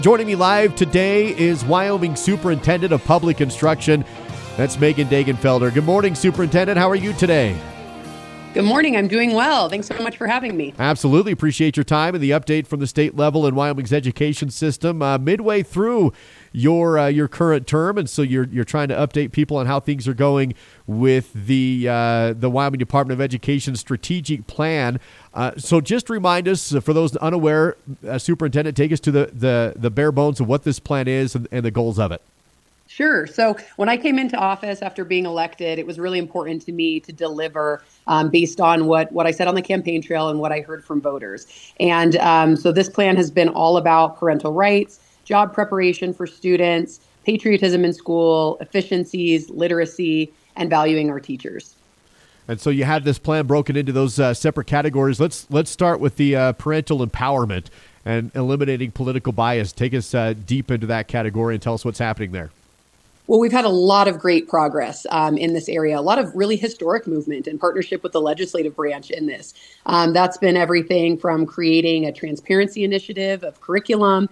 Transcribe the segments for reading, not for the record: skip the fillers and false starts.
Joining me live today is Wyoming Superintendent of Public Instruction. That's Megan Degenfelder. Good morning, Superintendent. How are you today? Good morning. I'm doing well. Thanks so much for having me. Absolutely. Appreciate your time and the update from the state level in Wyoming's education system. Midway through your current term, and so you're trying to update people on how things are going with the Wyoming Department of Education strategic plan. So just remind us, for those unaware, Superintendent, take us to the bare bones of what this plan is and the goals of it. Sure. So when I came into office after being elected, it was really important to me to deliver based on what I said on the campaign trail and what I heard from voters. And so this plan has been all about parental rights, job preparation for students, patriotism in school, efficiencies, literacy, and valuing our teachers. And so you have this plan broken into those separate categories. Let's start with the parental empowerment and eliminating political bias. Take us deep into that category and tell us what's happening there. Well, we've had a lot of great progress in this area, a lot of really historic movement in partnership with the legislative branch in this. That's been everything from creating a transparency initiative of curriculum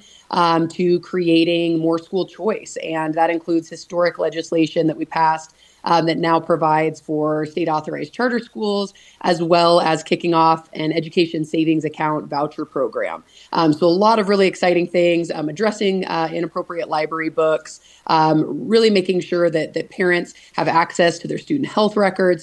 to creating more school choice. And that includes historic legislation that we passed that now provides for state-authorized charter schools, as well as kicking off an education savings account voucher program. So a lot of really exciting things, addressing inappropriate library books, really making sure that parents have access to their student health records,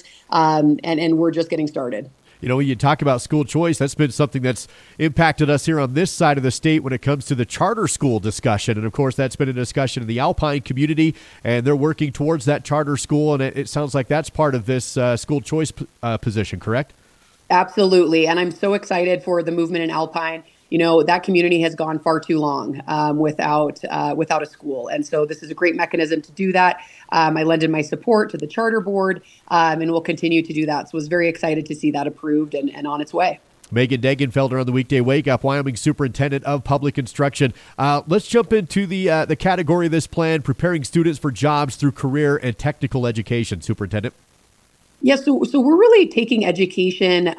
and we're just getting started. You know, when you talk about school choice, that's been something that's impacted us here on this side of the state when it comes to the charter school discussion. And, of course, that's been a discussion in the Alpine community, and they're working towards that charter school. And it sounds like that's part of this school choice position, correct? Absolutely. And I'm so excited for the movement in Alpine. You know, that community has gone far too long without a school. And so this is a great mechanism to do that. I lended my support to the charter board and will continue to do that. So I was very excited to see that approved and on its way. Megan Degenfelder on the weekday Wake Up, Wyoming Superintendent of Public Instruction. Let's jump into the category of this plan, preparing students for jobs through career and technical education. Superintendent. Yes, so we're really taking education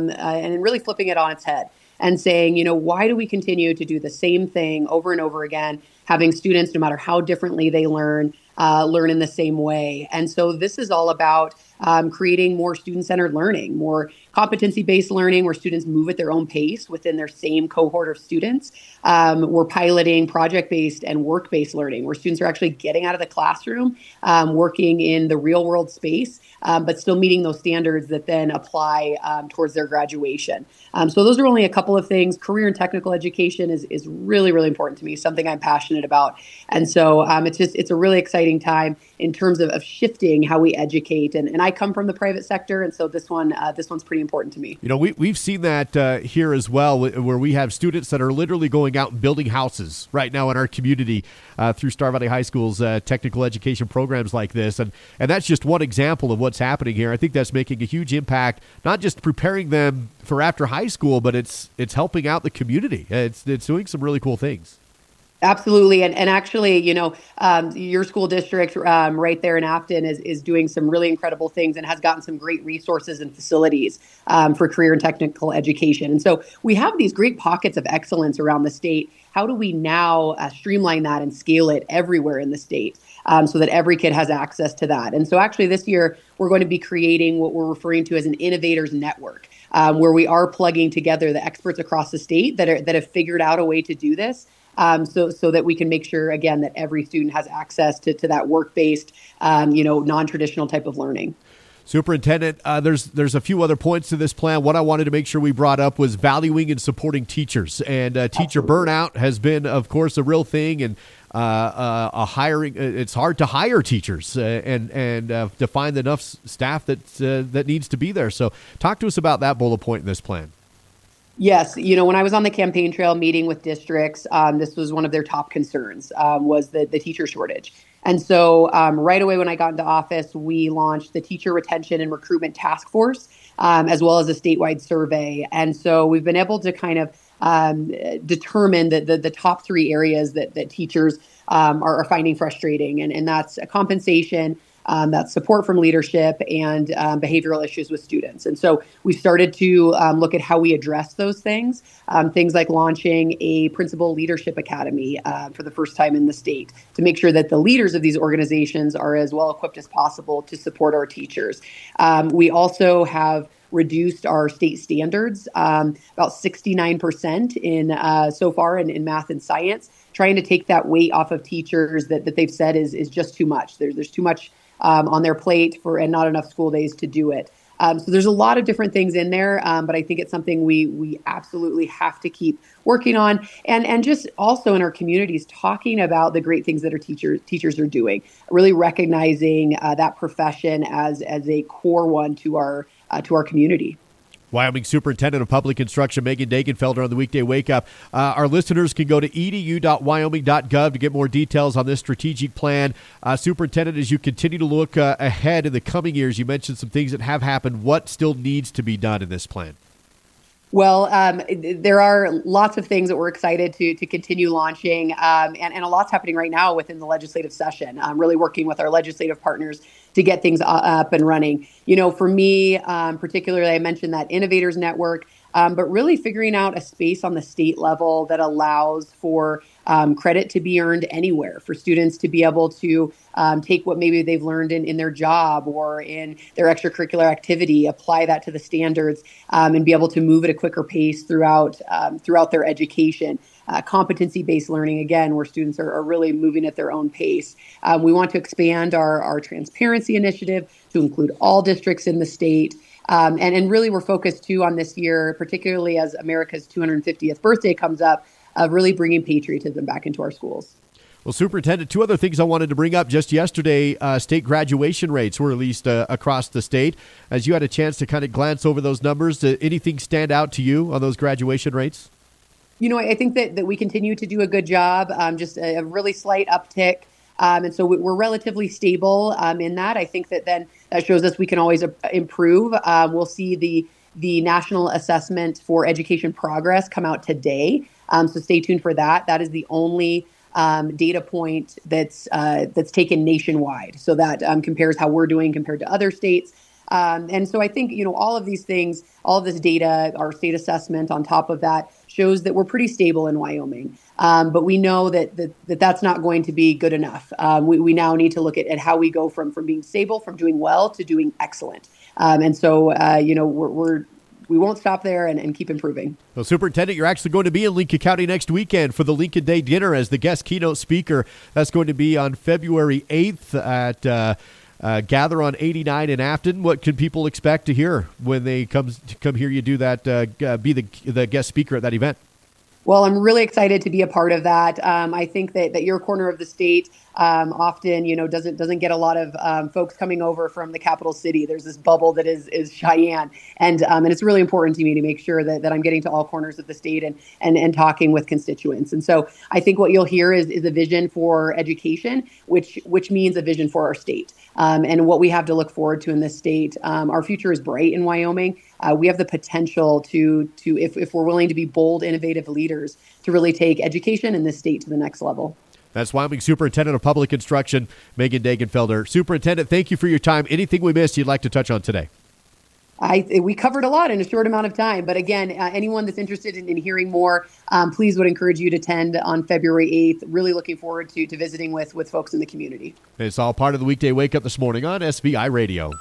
and really flipping it on its head and saying, you know, why do we continue to do the same thing over and over again, having students, no matter how differently they learn in the same way? And so this is all about creating more student-centered learning, more competency-based learning where students move at their own pace within their same cohort of students. We're piloting project-based and work-based learning where students are actually getting out of the classroom, working in the real-world space, but still meeting those standards that then apply towards their graduation. So those are only a couple of things. Career and technical education is really, really important to me, something I'm passionate about. And so it's a really exciting time in terms of shifting how we educate. And I come from the private sector, and so this one's pretty important to me. You know, we've seen that here as well, where we have students that are literally going out and building houses right now in our community through Star Valley High School's technical education programs like this. And that's just one example of what's happening here. I think that's making a huge impact, not just preparing them for after high school, but it's helping out the community. It's doing some really cool things. Absolutely. And actually, you know, your school district right there in Afton is doing some really incredible things and has gotten some great resources and facilities for career and technical education. And so we have these great pockets of excellence around the state. How do we now streamline that and scale it everywhere in the state so that every kid has access to that? And so actually this year, we're going to be creating what we're referring to as an innovators network, where we are plugging together the experts across the state that have figured out a way to do this. So that we can make sure, again, that every student has access to that work-based, non-traditional type of learning. Superintendent, there's a few other points to this plan. What I wanted to make sure we brought up was valuing and supporting teachers. And teacher burnout has been, of course, a real thing. And hiring, it's hard to hire teachers and to find enough staff that needs to be there. So talk to us about that bullet point in this plan. Yes. You know, when I was on the campaign trail meeting with districts, this was one of their top concerns, was the teacher shortage. And so right away when I got into office, we launched the Teacher Retention and Recruitment Task Force, as well as a statewide survey. And so we've been able to kind of determine the top three areas that teachers are finding frustrating. And that's compensation, That's support from leadership and behavioral issues with students. And so we started to look at how we address those things, things like launching a principal leadership academy for the first time in the state to make sure that the leaders of these organizations are as well equipped as possible to support our teachers. We also have reduced our state standards about 69% in so far in math and science, trying to take that weight off of teachers that they've said is just too much. There's too much on their plate and not enough school days to do it. So there's a lot of different things in there, but I think it's something we absolutely have to keep working on, and just also in our communities talking about the great things that our teachers are doing, really recognizing that profession as a core one to our community. Wyoming Superintendent of Public Instruction Megan Degenfelder on the Weekday Wake Up. Our listeners can go to edu.wyoming.gov to get more details on this strategic plan. Superintendent, as you continue to look ahead in the coming years, you mentioned some things that have happened. What still needs to be done in this plan? Well, there are lots of things that we're excited to continue launching, and a lot's happening right now within the legislative session. I'm really working with our legislative partners to get things up and running. You know, for me, particularly, I mentioned that Innovators Network, but really figuring out a space on the state level that allows for credit to be earned anywhere, for students to be able to take what maybe they've learned in their job or in their extracurricular activity, apply that to the standards, and be able to move at a quicker pace throughout their education. Competency-based learning, again, where students are really moving at their own pace. We want to expand our transparency initiative to include all districts in the state. And really, we're focused, too, on this year, particularly as America's 250th birthday comes up, of really bringing patriotism back into our schools. Well, Superintendent, two other things I wanted to bring up. Just yesterday, state graduation rates were released across the state. As you had a chance to kind of glance over those numbers, did anything stand out to you on those graduation rates? You know, I think that we continue to do a good job, just a really slight uptick. And so we're relatively stable in that. I think that then that shows us we can always improve. We'll see the National Assessment for Education Progress come out today. So stay tuned for that. That is the only data point that's taken nationwide. So that compares how we're doing compared to other states. And so I think, you know, all of these things, all of this data, our state assessment on top of that shows that we're pretty stable in Wyoming. But we know that's not going to be good enough. We now need to look at how we go from being stable, from doing well to doing excellent. And so, you know, we won't stop there and keep improving. Well, Superintendent, you're actually going to be in Lincoln County next weekend for the Lincoln Day Dinner as the guest keynote speaker. That's going to be on February 8th at Gather on 89 in Afton. What can people expect to hear when they come hear you do that, be the guest speaker at that event? Well, I'm really excited to be a part of that. I think that your corner of the state often, you know, doesn't get a lot of folks coming over from the capital city. There's this bubble that is Cheyenne, and it's really important to me to make sure that I'm getting to all corners of the state and talking with constituents. And so I think what you'll hear is a vision for education, which means a vision for our state, and what we have to look forward to in this state. Our future is bright in Wyoming. We have the potential to if we're willing to be bold, innovative leaders, to really take education in this state to the next level. That's Wyoming Superintendent of Public Instruction, Megan Degenfelder. Superintendent, thank you for your time. Anything we missed you'd like to touch on today? We covered a lot in a short amount of time. But again, anyone that's interested in hearing more, please would encourage you to attend on February 8th. Really looking forward to visiting with folks in the community. It's all part of the Weekday Wake Up this morning on SBI Radio.